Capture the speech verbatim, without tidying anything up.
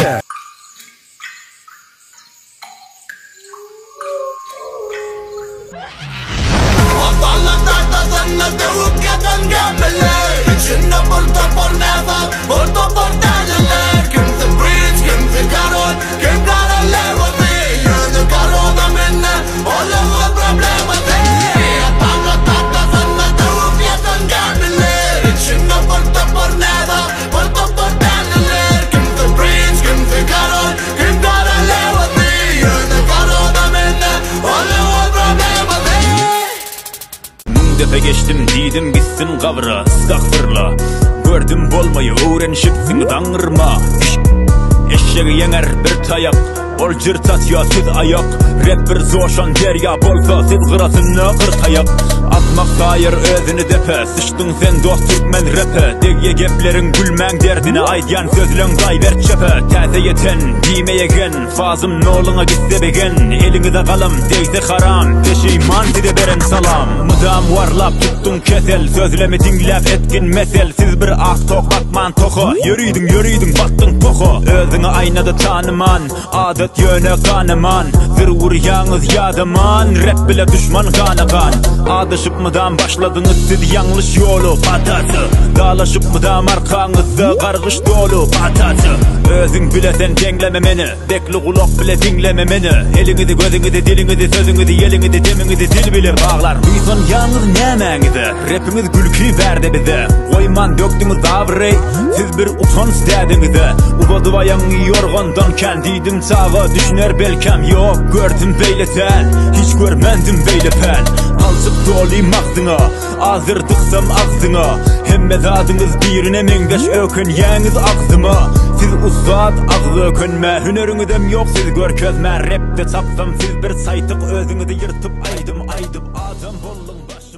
Ege. Defe geçtim didim gitsin kavra stagfirla. Gördüm bolmayı öğrenişipsin dangırma. Eşeği yener bir tayak, ol cırtatıyor siz ayak. Rap bir zoşan derya bolsa siz kırasını kırtayak. Atmak sayır özünü depe, sıçtın sen dostluk men rap'e. Degye geplerin gülmen derdine aydiyan sözlün kayver çöpe. Täze yeten diýmeye gen, fazım noluna gitse begen. Elinize kalım deyse haram, peşiman size beren salam. Mıdam warlap tuttun kesel, sözlemi dinlep etkin mesel. Siz bir ak tok atman toku, yürüydün yürüydün battın poku. Özüňi aynada tanıman, adet yöne kanıman. Zır vurýaňyz yadıman, rap bile düşman kanagan. Adaşıp mıdam başladınız siz yanlış yolu patası. Dalaşıp mıdam arkaňyzda gargyş dolu patası. Özüň bilesen dengleme meni, bekli kulak bile dinleme meni. Elinizi gözüňizi dilinizi sözüňizi yeliňizi demiňizi dil bilir bağlar. Duysan ýalňyz nämeňizi, rapiniz gülki berdi bize. Goýman dökdüňiz davrey, siz bir utans dädiňize. Ubadywaýaň yorgandan kendidim sağa düşüner belkem. Yok gördüm beýle sen, hiç görmendim beýle fen. Alçık doluyum ağzına, azırdıksam ağzına. Hemme zadyňyz birine meňdeş ökün ýäňiz agzyma. Siz uzat agzy ökünme, hüneriňizem yok siz görkezme. Rapde tapsam siz bir saytyk özüňizi ýyrtyp aydım aydım adam bollun baş.